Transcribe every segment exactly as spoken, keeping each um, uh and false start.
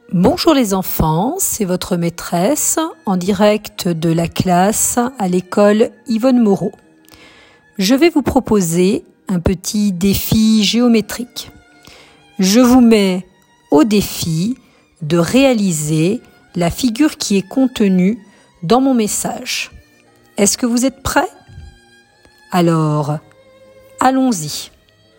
Bonjour les enfants, c'est votre maîtresse en direct de la classe à l'école Yvonne Moreau. Je vais vous proposer un petit défi géométrique. Je vous mets au défi de réaliser la figure qui est contenue dans mon message. Est-ce que vous êtes prêts ? Alors, allons-y.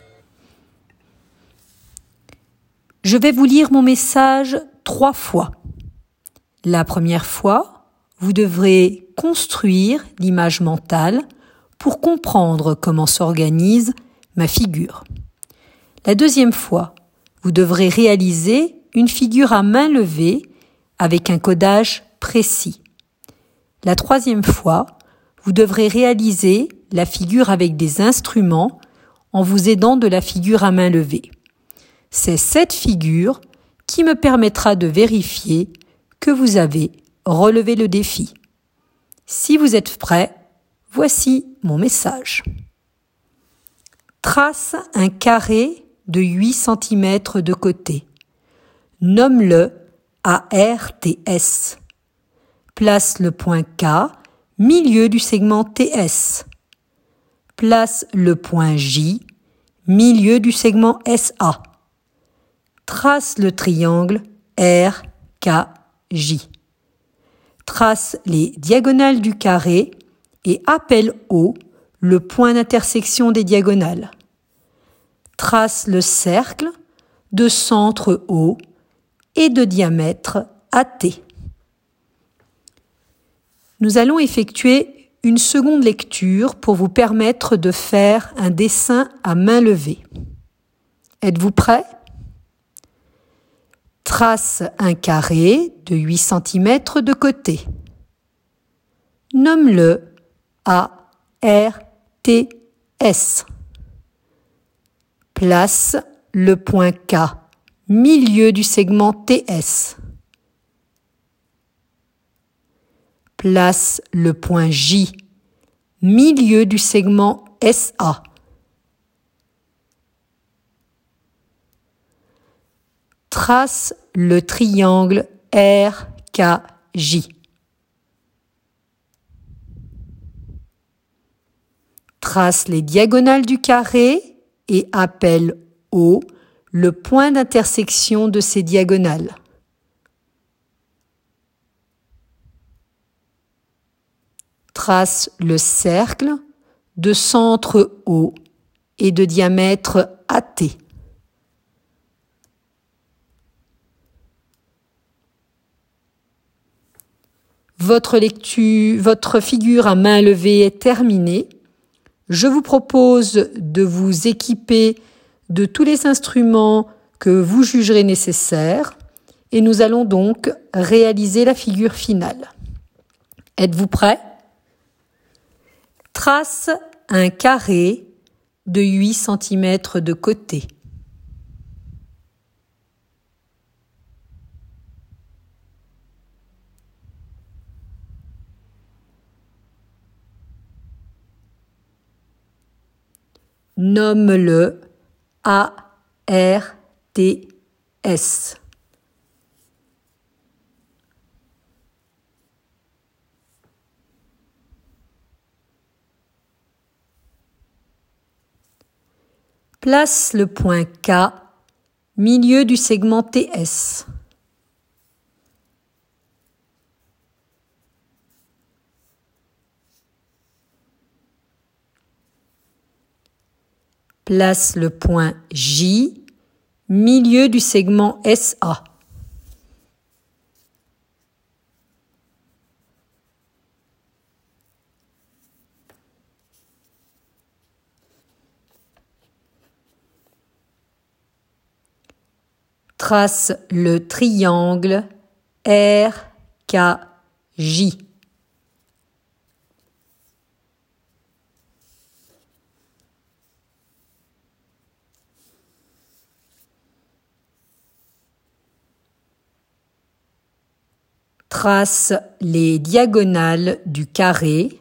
Je vais vous lire mon message trois fois. La première fois, vous devrez construire l'image mentale pour comprendre comment s'organise ma figure. La deuxième fois, vous devrez réaliser une figure à main levée avec un codage précis. La troisième fois, vous devrez réaliser la figure avec des instruments en vous aidant de la figure à main levée. C'est cette figure qui me permettra de vérifier que vous avez relevé le défi. Si vous êtes prêts, voici mon message. Trace un carré de huit centimètres de côté. Nomme-le A R T S. Place le point K, milieu du segment T S. Place le point J, milieu du segment S A. Trace le triangle R K J. Trace les diagonales du carré et appelle O le point d'intersection des diagonales. Trace le cercle de centre O et de diamètre A T. Nous allons effectuer une seconde lecture pour vous permettre de faire un dessin à main levée. Êtes-vous prêts ? Trace un carré de huit centimètres de côté. Nomme-le A R T S. Place le point K, milieu du segment T S. Place le point J, milieu du segment S A. Trace le triangle R K J. Trace les diagonales du carré et appelle O le point d'intersection de ces diagonales. Trace le cercle de centre O et de diamètre A T. Votre lecture, votre figure à main levée est terminée. Je vous propose de vous équiper de tous les instruments que vous jugerez nécessaires et nous allons donc réaliser la figure finale. Êtes-vous prêts ? Trace un carré de huit centimètres de côté. Nomme-le A R T S. Place le point K, milieu du segment T S. Place le point J, milieu du segment S A. Trace le triangle R K J. Trace les diagonales du carré.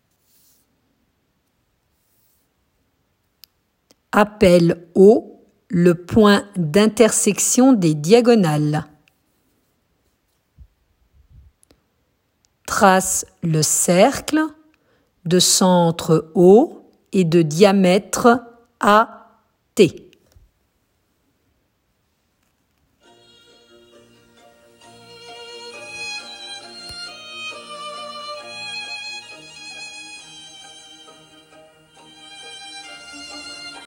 Appelle O le point d'intersection des diagonales. Trace le cercle de centre O et de diamètre A T.